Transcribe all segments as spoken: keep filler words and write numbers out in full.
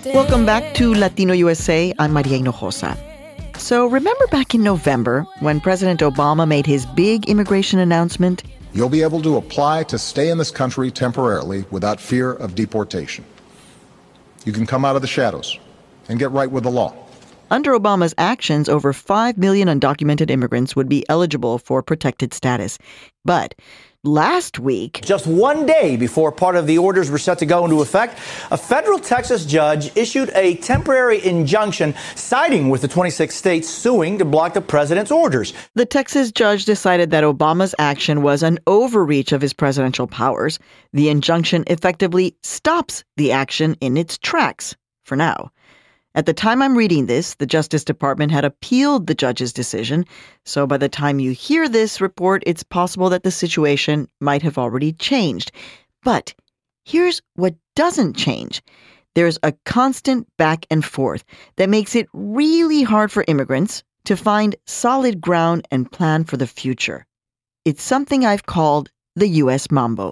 Welcome back to Latino U S A. I'm Maria Hinojosa. So remember back in November when President Obama made his big immigration announcement? You'll be able to apply to stay in this country temporarily without fear of deportation. You can come out of the shadows and get right with the law. Under Obama's actions, over five million undocumented immigrants would be eligible for protected status. But last week, just one day before part of the orders were set to go into effect, a federal Texas judge issued a temporary injunction siding with the twenty-six states suing to block the president's orders. The Texas judge decided that Obama's action was an overreach of his presidential powers. The injunction effectively stops the action in its tracks for now. At the time I'm reading this, the Justice Department had appealed the judge's decision, so by the time you hear this report, it's possible that the situation might have already changed. But here's what doesn't change. There's a constant back and forth that makes it really hard for immigrants to find solid ground and plan for the future. It's something I've called the U S Mambo.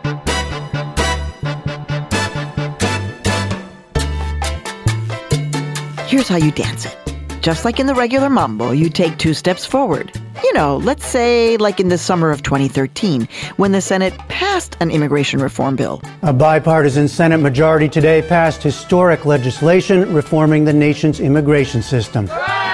Here's how you dance it. Just like in the regular mambo, you take two steps forward. You know, let's say like in the summer of twenty thirteen, when the Senate passed an immigration reform bill. A bipartisan Senate majority today passed historic legislation reforming the nation's immigration system.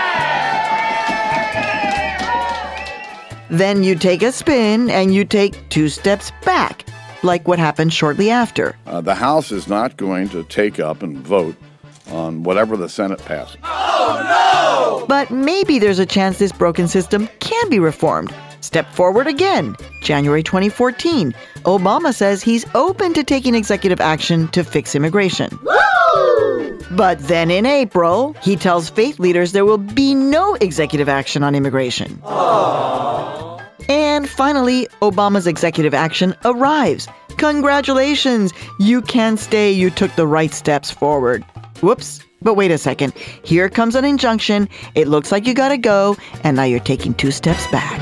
Then you take a spin and you take two steps back, like what happened shortly after. Uh, the House is not going to take up and vote on whatever the Senate passes. Oh, no! But maybe there's a chance this broken system can be reformed. Step forward again. January twenty fourteen. Obama says he's open to taking executive action to fix immigration. Woo! But then in April, he tells faith leaders there will be no executive action on immigration. Aww. And finally, Obama's executive action arrives. Congratulations! You can stay. You took the right steps forward. Whoops, but wait a second. Here comes an injunction. It looks like you gotta go, and now you're taking two steps back.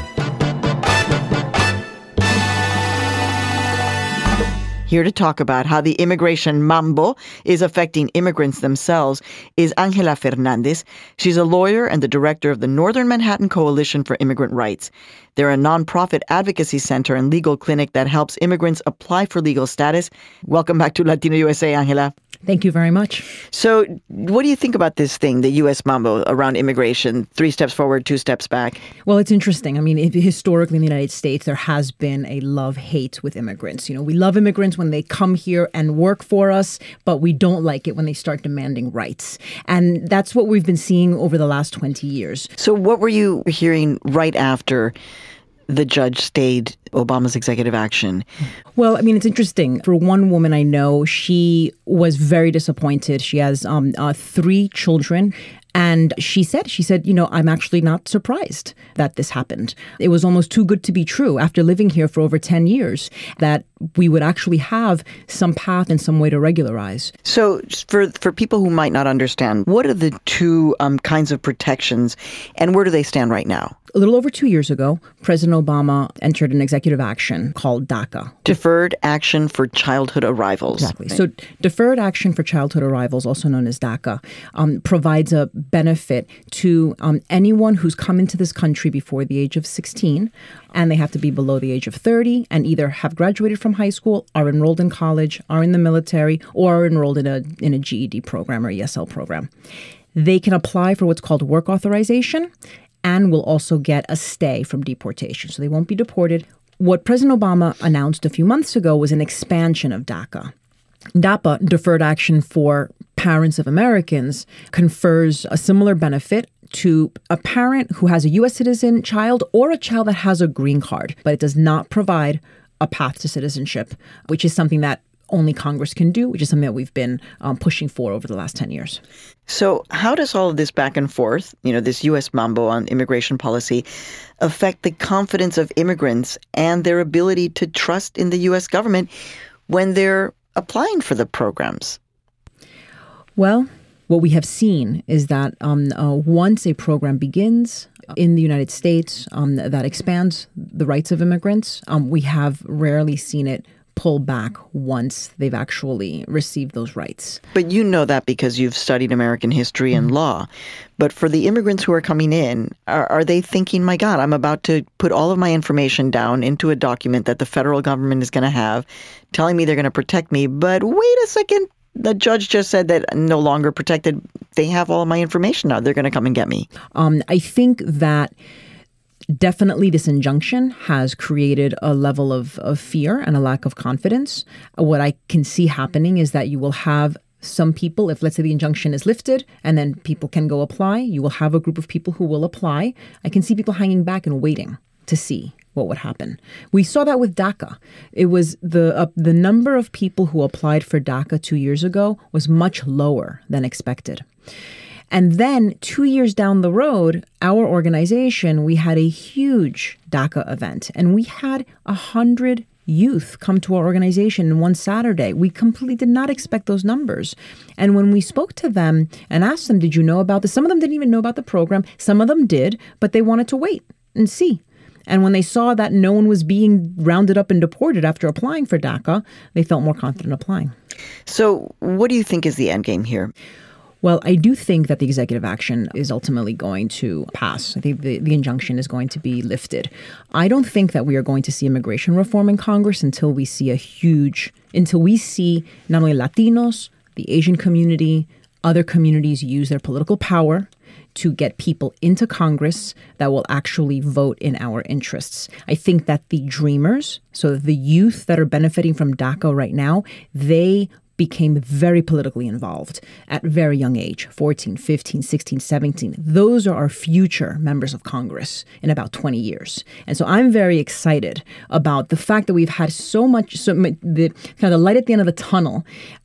Here to talk about how the immigration mambo is affecting immigrants themselves is Angela Fernandez. She's a lawyer and the director of the Northern Manhattan Coalition for Immigrant Rights. They're a nonprofit advocacy center and legal clinic that helps immigrants apply for legal status. Welcome back to Latino U S A, Angela. Thank you very much. So what do you think about this thing, the U S Mambo around immigration? Three steps forward, two steps back. Well, it's interesting. I mean, if, historically in the United States, there has been a love-hate with immigrants. You know, we love immigrants when they come here and work for us, but we don't like it when they start demanding rights. And that's what we've been seeing over the last twenty years. So what were you hearing right after the judge stayed Obama's executive action? Well, I mean, it's interesting. For one woman I know, she was very disappointed. She has um, uh, three children. And she said, she said, you know, I'm actually not surprised that this happened. It was almost too good to be true after living here for over ten years that we would actually have some path and some way to regularize. So for for people who might not understand, what are the two um, kinds of protections and where do they stand right now? A little over two years ago, President Obama entered an executive action called DACA. Deferred Action for Childhood Arrivals. Exactly. Right. So Deferred Action for Childhood Arrivals, also known as DACA, um, provides a benefit to um, anyone who's come into this country before the age of sixteen, and they have to be below the age of thirty and either have graduated from high school, are enrolled in college, are in the military, or are enrolled in a in a G E D program or E S L program. They can apply for what's called work authorization and will also get a stay from deportation. So they won't be deported. What President Obama announced a few months ago was an expansion of DACA. DAPA, Deferred Action for Parents of Americans, confers a similar benefit to a parent who has a U S citizen child or a child that has a green card, but it does not provide a path to citizenship, which is something that only Congress can do, which is something that we've been um, pushing for over the last ten years. So how does all of this back and forth, you know, this U S Mambo on immigration policy, affect the confidence of immigrants and their ability to trust in the U S government when they're applying for the programs? Well, what we have seen is that um, uh, once a program begins in the United States um, that expands the rights of immigrants, um, we have rarely seen it pull back once they've actually received those rights. But you know that because you've studied American history and law. But for the immigrants who are coming in, are, are they thinking, my God, I'm about to put all of my information down into a document that the federal government is going to have, telling me they're going to protect me, but wait a second, the judge just said that I'm no longer protected. They have all of my information now. They're going to come and get me. Um, I think that definitely this injunction has created a level of, of fear and a lack of confidence. What I can see happening is that you will have some people, if let's say the injunction is lifted and then people can go apply, you will have a group of people who will apply. I can see people hanging back and waiting to see what would happen. We saw that with DACA. It was the uh, the number of people who applied for DACA two years ago was much lower than expected. And then two years down the road, our organization, we had a huge DACA event, and we had a hundred youth come to our organization in one Saturday. We completely did not expect those numbers. And when we spoke to them and asked them, did you know about this? Some of them didn't even know about the program. Some of them did, but they wanted to wait and see. And when they saw that no one was being rounded up and deported after applying for DACA, they felt more confident applying. So what do you think is the end game here? Well, I do think that the executive action is ultimately going to pass. I think the, the injunction is going to be lifted. I don't think that we are going to see immigration reform in Congress until we see a huge, until we see not only Latinos, the Asian community, other communities use their political power to get people into Congress that will actually vote in our interests. I think that the dreamers, so the youth that are benefiting from DACA right now, they became very politically involved at very young age, fourteen, fifteen, sixteen, seventeen. Those are our future members of Congress in about twenty years. And so I'm very excited about the fact that we've had so much, so the kind of the light at the end of the tunnel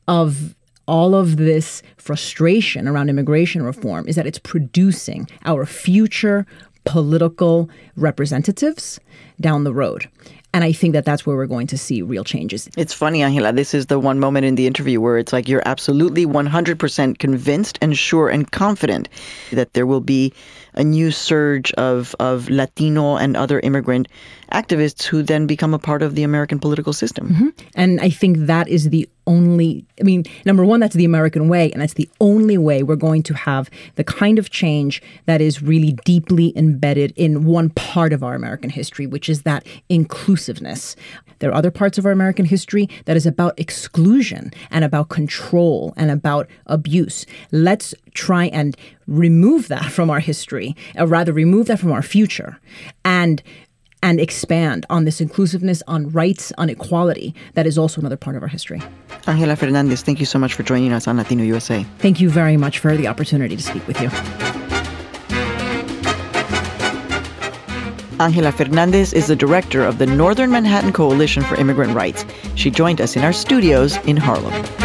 of all of this frustration around immigration reform is that it's producing our future political representatives down the road. And I think that that's where we're going to see real changes. It's funny, Angela, this is the one moment in the interview where it's like you're absolutely one hundred percent convinced and sure and confident that there will be a new surge of, of Latino and other immigrant activists who then become a part of the American political system. Mm-hmm. And I think that is the only, I mean, number one, that's the American way, and that's the only way we're going to have the kind of change that is really deeply embedded in one part of our American history, which is that inclusiveness. There are other parts of our American history that is about exclusion and about control and about abuse. Let's try and remove that from our history, or rather remove that from our future, and and expand on this inclusiveness, on rights, on equality. That is also another part of our history. Angela Fernandez, thank you so much for joining us on Latino U S A. Thank you very much for the opportunity to speak with you. Angela Fernandez is the director of the Northern Manhattan Coalition for Immigrant Rights. She joined us in our studios in Harlem.